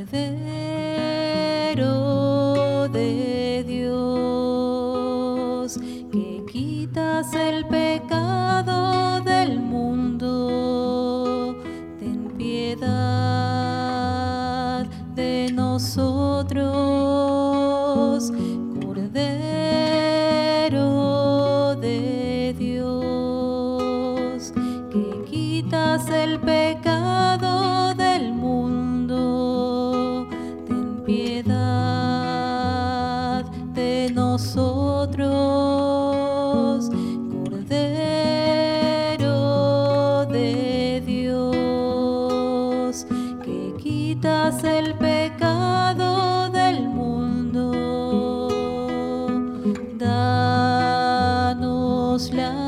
Cordero de Dios, que quitas el pecado del mundo, ten piedad de nosotros. Cordero de Dios, que quitas el pecado del mundo, ten piedad de nosotros. Cordero de Dios, que quitas el pecado del mundo, danos la